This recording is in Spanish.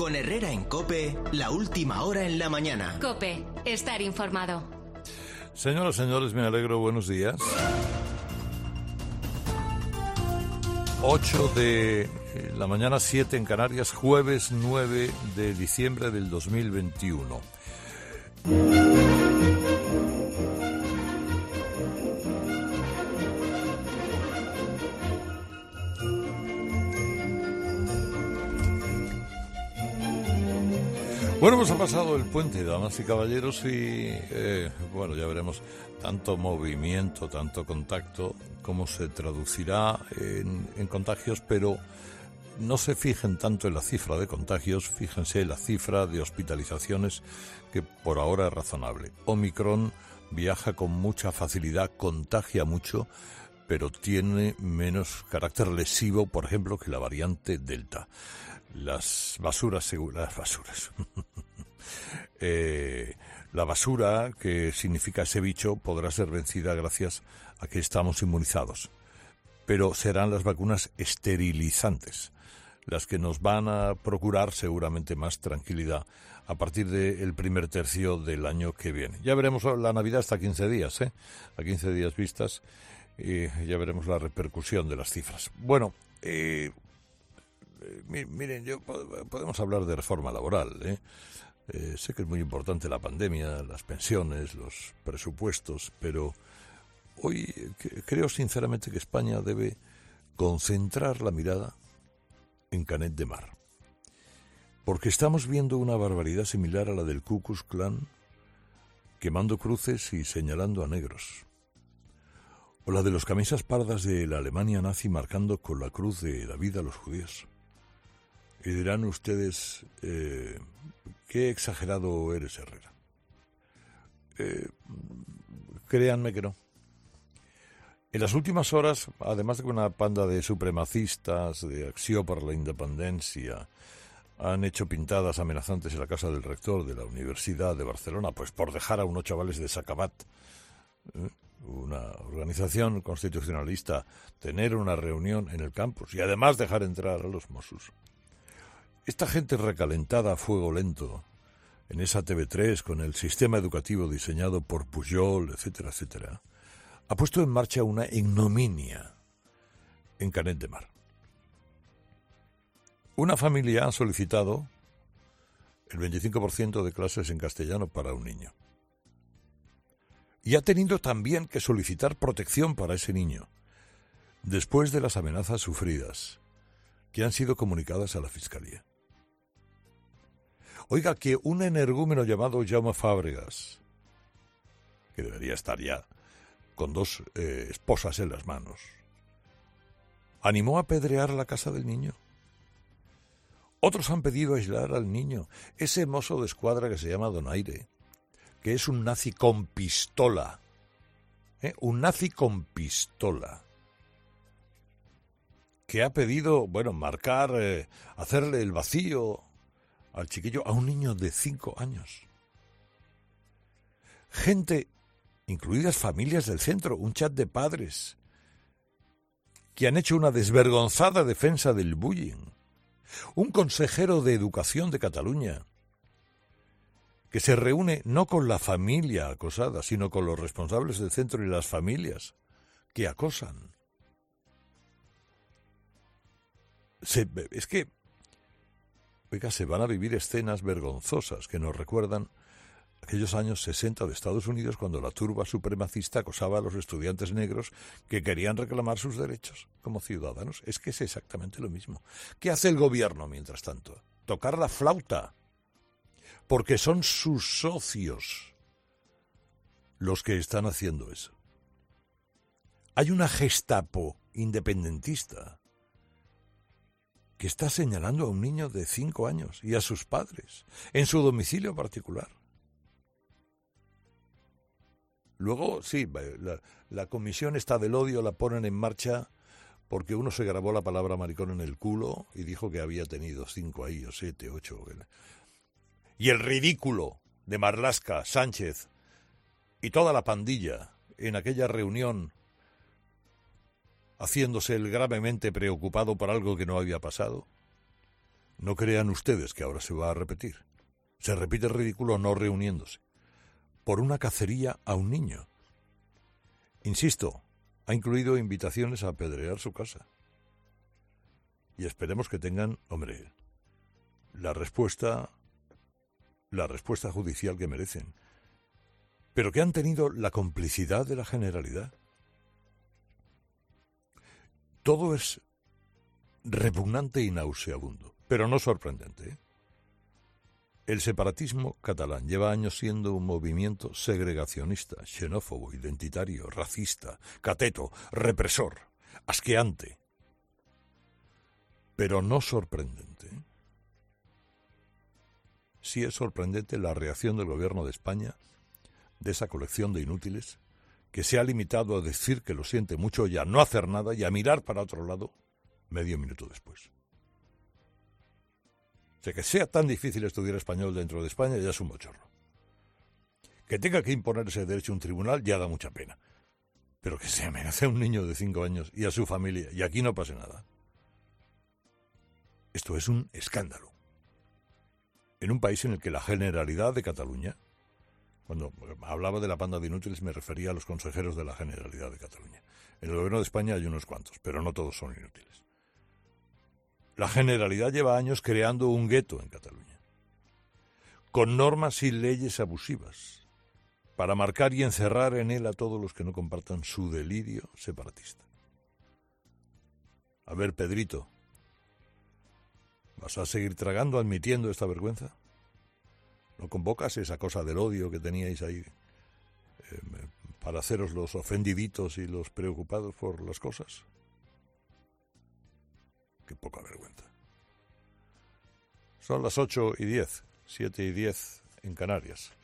Con Herrera en COPE, la última hora en la mañana. COPE, estar informado. Señoras, señores, me alegro, buenos días. 8 de la mañana, 7 en Canarias, jueves 9 de diciembre del 2021. Bueno, pues ha pasado el puente, damas y caballeros, y bueno, ya veremos tanto movimiento, tanto contacto, cómo se traducirá en contagios, pero no se fijen tanto en la cifra de contagios, fíjense en la cifra de hospitalizaciones, que por ahora es razonable. Omicron viaja con mucha facilidad, contagia mucho, pero tiene menos carácter lesivo, por ejemplo, que la variante Delta. Las basuras, la basura, que significa ese bicho, podrá ser vencida gracias a que estamos inmunizados. Pero serán las vacunas esterilizantes las que nos van a procurar seguramente más tranquilidad a partir del primer tercio del año que viene. Ya veremos la Navidad hasta 15 días, a 15 días vistas, y ya veremos la repercusión de las cifras. Bueno, miren, podemos hablar de reforma laboral, sé que es muy importante la pandemia, las pensiones, los presupuestos, pero hoy creo sinceramente que España debe concentrar la mirada en Canet de Mar, porque estamos viendo una barbaridad similar a la del Ku Klux Klan, quemando cruces y señalando a negros, o la de los camisas pardas de la Alemania nazi marcando con la cruz de David a los judíos. Y dirán ustedes, qué exagerado eres, Herrera. Créanme que no. En las últimas horas, además de que una panda de supremacistas de Acció per la Independencia han hecho pintadas amenazantes en la casa del rector de la Universidad de Barcelona, pues por dejar a unos chavales de Sacabat, una organización constitucionalista, tener una reunión en el campus y además dejar entrar a los Mossos. Esta gente recalentada a fuego lento en esa TV3 con el sistema educativo diseñado por Pujol, etcétera, etcétera, ha puesto en marcha una ignominia en Canet de Mar. Una familia ha solicitado el 25% de clases en castellano para un niño. Y ha tenido también que solicitar protección para ese niño, después de las amenazas sufridas, que han sido comunicadas a la Fiscalía. Oiga, que un energúmeno llamado Jaume Fábregas, que debería estar ya con 2 esposas en las manos, animó a apedrear la casa del niño. Otros han pedido aislar al niño, ese mozo de escuadra que se llama Donaire, que es un nazi con pistola, un nazi con pistola, que ha pedido, marcar, hacerle el vacío al chiquillo, a un niño de 5 años. Gente, incluidas familias del centro, un chat de padres, que han hecho una desvergonzada defensa del bullying. Un consejero de Educación de Cataluña, que se reúne no con la familia acosada, sino con los responsables del centro y las familias que acosan. Es que, oiga, se van a vivir escenas vergonzosas que nos recuerdan aquellos años 60 de Estados Unidos, cuando la turba supremacista acosaba a los estudiantes negros que querían reclamar sus derechos como ciudadanos. Es que es exactamente lo mismo. ¿Qué hace el gobierno mientras tanto? Tocar la flauta, porque son sus socios los que están haciendo eso. Hay una Gestapo independentista que está señalando a un niño de 5 años y a sus padres, en su domicilio particular. Luego, sí, la comisión esta del odio la ponen en marcha porque uno se grabó la palabra maricón en el culo y dijo que había tenido 5 ahí, o 7, 8. Y el ridículo de Marlaska, Sánchez y toda la pandilla en aquella reunión, haciéndose el gravemente preocupado por algo que no había pasado. No crean ustedes que ahora se va a repetir. Se repite el ridículo no reuniéndose. Por una cacería a un niño. Insisto, ha incluido invitaciones a apedrear su casa. Y esperemos que tengan, hombre, la respuesta judicial que merecen. Pero que han tenido la complicidad de la Generalidad. Todo es repugnante y nauseabundo, pero no sorprendente, ¿eh? El separatismo catalán lleva años siendo un movimiento segregacionista, xenófobo, identitario, racista, cateto, represor, asqueante, pero no sorprendente. Sí es sorprendente la reacción del gobierno de España, de esa colección de inútiles, que se ha limitado a decir que lo siente mucho y a no hacer nada y a mirar para otro lado medio minuto después. O sea, que sea tan difícil estudiar español dentro de España ya es un bochorno. Que tenga que imponer ese derecho a un tribunal ya da mucha pena. Pero que se amenace a un niño de 5 años y a su familia y aquí no pase nada. Esto es un escándalo. En un país en el que la Generalidad de Cataluña, cuando hablaba de la panda de inútiles me refería a los consejeros de la Generalidad de Cataluña. En el gobierno de España hay unos cuantos, pero no todos son inútiles. La Generalidad lleva años creando un gueto en Cataluña, con normas y leyes abusivas, para marcar y encerrar en él a todos los que no compartan su delirio separatista. A ver, Pedrito, ¿vas a seguir tragando, admitiendo esta vergüenza? ¿No convocas esa cosa del odio que teníais ahí para haceros los ofendiditos y los preocupados por las cosas? Qué poca vergüenza. Son las 8:10, 7:10 en Canarias.